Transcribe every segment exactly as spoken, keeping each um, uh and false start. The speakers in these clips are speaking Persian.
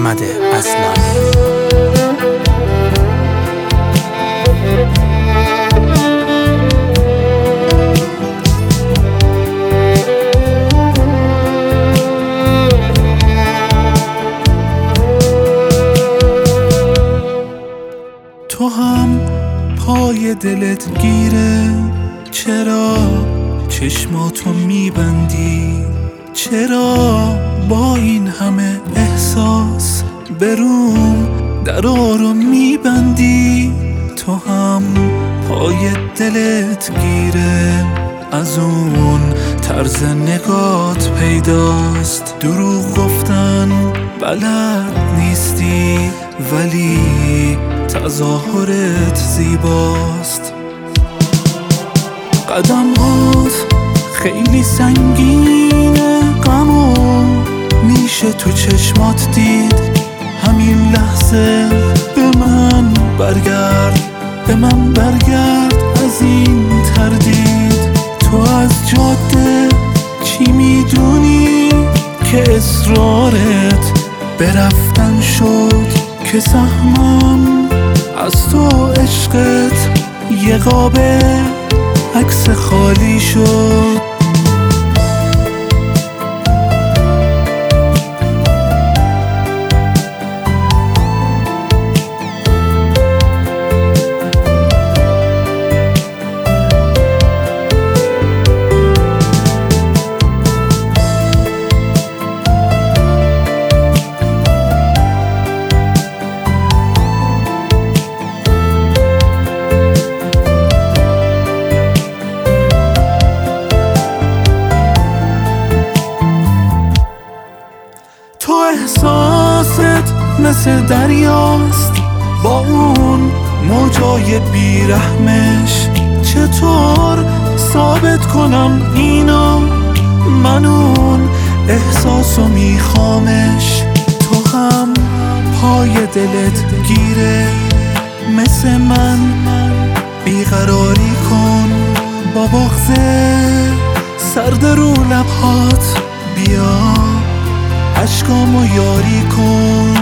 محمد اصلانی. تو هم پای دلت گیره، چرا چشماتو میبندی؟ چرا با این همه احساس بروم درا رو میبندی؟ تو هم پای دلت گیره، از اون طرز نگات پیداست. دروغ گفتن بلد نیستی، ولی تظاهرت زیباست. قدمات خیلی سنگینه، غمو میشه تو چشمات دید. همین لحظه به من برگرد، به من برگرد از این تردید. تو از جاده چی میدونی که اصرارت برفتن شد؟ که سهمم از تو عشقت یه قابه عکس خالی شد. تو احساست مثل دریاست با اون موجای بیرحمش. چطور ثابت کنم اینا؟ من اون احساسو میخوامش. تو هم پای دلت گیره، مثل من بیقراری کن. با بغض سرد رو لبهات بیا عشقامو یاری کن.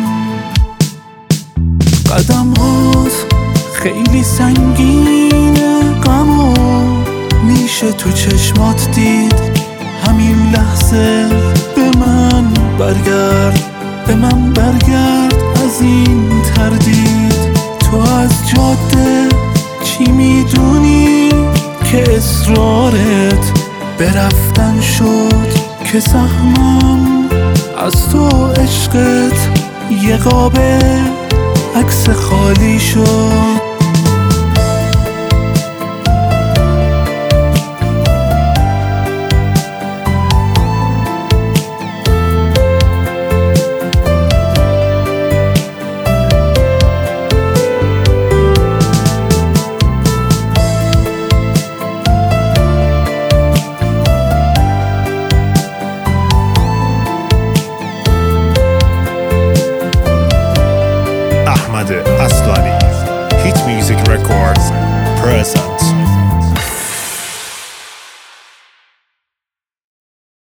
قدمات خیلی سنگینه، غمو میشه تو چشمات دید. همین لحظه به من برگرد، به من برگرد از این تردید. تو از جاده چی میدونی که اصرارت برفتن شد؟ که سهمم از تو عشقت یه قابه عکس خالی شد.